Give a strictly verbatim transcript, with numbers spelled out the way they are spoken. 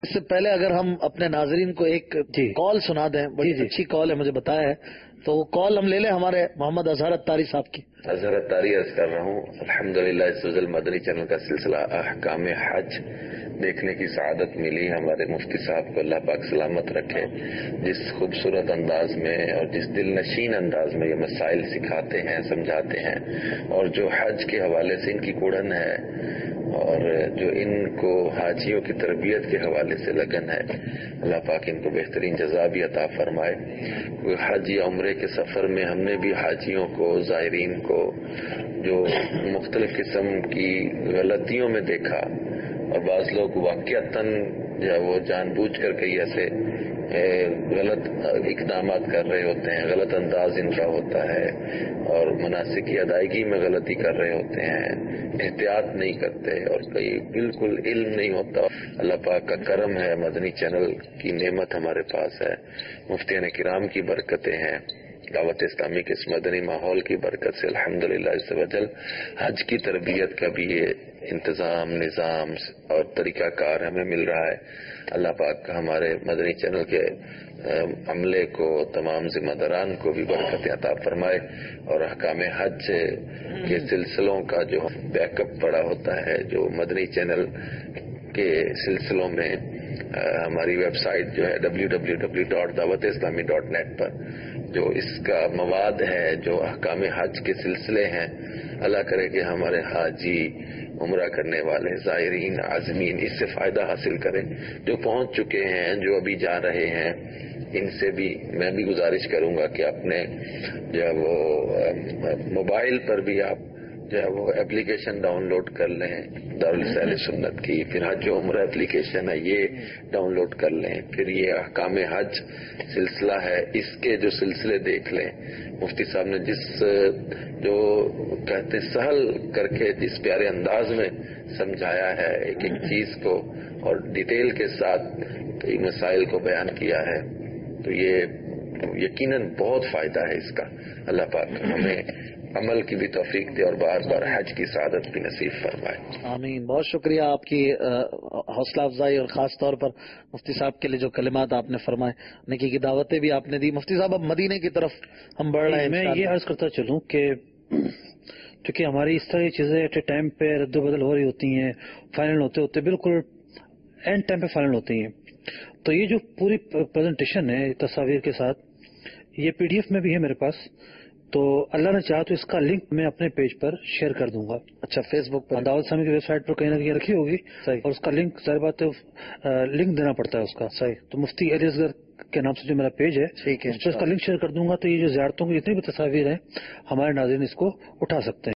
اس سے پہلے اگر ہم اپنے ناظرین کو ایک کال سنا دیں، بڑی اچھی کال ہے، مجھے بتایا ہے، تو وہ کال ہم لے لیں ہمارے محمد اظہر اتاری صاحب کی۔ اظہر اتاری عرض کر رہا ہوں، الحمدللہ اس فضل مدنی چینل کا سلسلہ احکام حج دیکھنے کی سعادت ملی۔ ہمارے مفتی صاحب کو اللہ پاک سلامت رکھے، جس خوبصورت انداز میں اور جس دل نشین انداز میں یہ مسائل سکھاتے ہیں، سمجھاتے ہیں، اور جو حج کے حوالے سے ان کی کوڑن ہے اور جو ان کو حاجیوں کی تربیت کے حوالے سے لگن ہے، اللہ پاک ان کو بہترین جزا بھی عطا فرمائے۔ حج یا عمرے کے سفر میں ہم نے بھی حاجیوں کو، زائرین کو جو مختلف قسم کی غلطیوں میں دیکھا، اور بعض لوگ واقعتاً یا وہ جان بوجھ کر کئی ایسے غلط اقدامات کر رہے ہوتے ہیں، غلط انداز ان کا ہوتا ہے اور مناسک کی ادائیگی میں غلطی کر رہے ہوتے ہیں، احتیاط نہیں کرتے اور کئی بالکل علم نہیں ہوتا۔ اللہ پاک کا کرم ہے، مدنی چینل کی نعمت ہمارے پاس ہے، مفتیان کرام کی برکتیں ہیں، دعوت اسلامی کے اس مدنی ماحول کی برکت سے الحمدللہ عز و جل حج کی تربیت کا بھی یہ انتظام، نظام اور طریقہ کار ہمیں مل رہا ہے۔ اللہ پاک کا ہمارے مدنی چینل کے عملے کو، تمام ذمہ داران کو بھی برکت عطا فرمائے، اور احکام حج کے سلسلوں کا جو بیک اپ پڑا ہوتا ہے، جو مدنی چینل کے سلسلوں میں ہماری ویب سائٹ جو ہے ڈبلیو ڈبلیو ڈبلیو ڈاٹ دعوت اسلامی ڈاٹ نیٹ پر جو اس کا مواد ہے، جو احکام حج کے سلسلے ہیں، اللہ کرے کہ ہمارے حاجی، عمرہ کرنے والے، زائرین، عازمین اس سے فائدہ حاصل کریں، جو پہنچ چکے ہیں، جو ابھی جا رہے ہیں، ان سے بھی میں بھی گزارش کروں گا کہ اپنے جو ہے وہ موبائل پر بھی آپ جو ہے وہ اپلیکیشن ڈاؤن لوڈ کر لیں دارالسیل سنت کی، پھر حج و عمرہ اپلیکیشن ہے یہ ڈاؤن لوڈ کر لیں، پھر یہ احکام حج سلسلہ ہے اس کے جو سلسلے دیکھ لیں۔ مفتی صاحب نے جس جو کہتے سہل کر کے جس پیارے انداز میں سمجھایا ہے ایک ایک چیز کو اور ڈیٹیل کے ساتھ کئی مسائل کو بیان کیا ہے، تو یہ یقیناً بہت فائدہ ہے اس کا۔ اللہ پاک ہمیں عمل کی بھی توفیق دے اور بار بار حج کی سعادت بھی نصیب فرمائے۔ آمین۔ بہت شکریہ آپ کی حوصلہ افزائی اور خاص طور پر مفتی صاحب کے لیے جو کلمات آپ نے فرمائے، نیکی کی دعوتیں بھی آپ نے دی۔ مفتی صاحب اب مدینے کی طرف ہم بڑھ رہے ہیں۔ میں یہ عرض کرتا چلوں کہ چونکہ ہماری اس طرح کی چیزیں ایٹ اے ٹائم پہ رد و بدل ہو رہی ہوتی ہیں، فائنل ہوتے ہوتے بالکل اینڈ ٹائم پہ فائنل ہوتی ہیں، تو یہ جو پوری پریزنٹیشن ہے تصاویر کے ساتھ، یہ پی ڈی ایف میں بھی ہے میرے پاس، تو اللہ نے چاہا تو اس کا لنک میں اپنے پیج پر شیئر کر دوں گا۔ اچھا، فیس بک پر دعوت اسلامی کی ویب سائٹ پر کہیں نہ کہیں رکھی ہوگی، اور اس کا لنک ظاہر بات ہے لنک دینا پڑتا ہے اس کا، صحیح، تو مفتی علی اصغر کے نام سے جو میرا پیج ہے ٹھیک ہے، اس کا لنک شیئر کر دوں گا، تو یہ جو زیارتوں کی جتنی بھی تصاویر ہیں ہمارے ناظرین اس کو اٹھا سکتے ہیں۔